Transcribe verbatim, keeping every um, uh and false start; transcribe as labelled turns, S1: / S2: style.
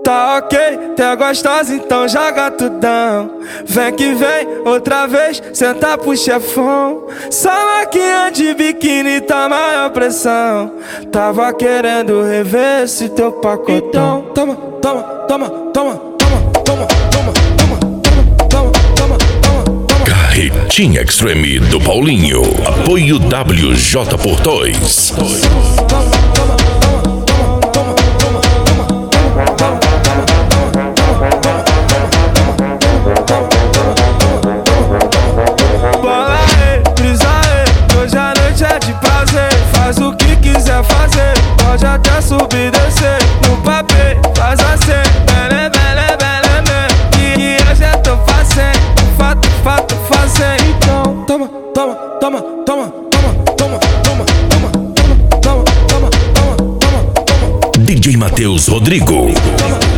S1: Tá ok, tá gostosa, então joga tudão. Vem que vem, outra vez, senta pro chefão. Só maquinha de biquíni tá maior pressão. Tava querendo rever esse teu pacotão. Toma, toma, toma, toma, toma, toma, toma, toma, toma, toma, toma.
S2: Carretinha Extreme do Paulinho. Apoio W J por dois.
S1: Bola aí, brisa aí, hoje a noite é de prazer. Faz o que quiser fazer, pode até subir e descer. No papel, faz assim, bele, bele, bele, bele. E eu já tô fazendo, fato, fato, fazendo. Então, toma, toma, toma, toma, toma, toma, toma, toma, toma, toma, toma, toma, toma.
S2: D J Matheus Rodrigo.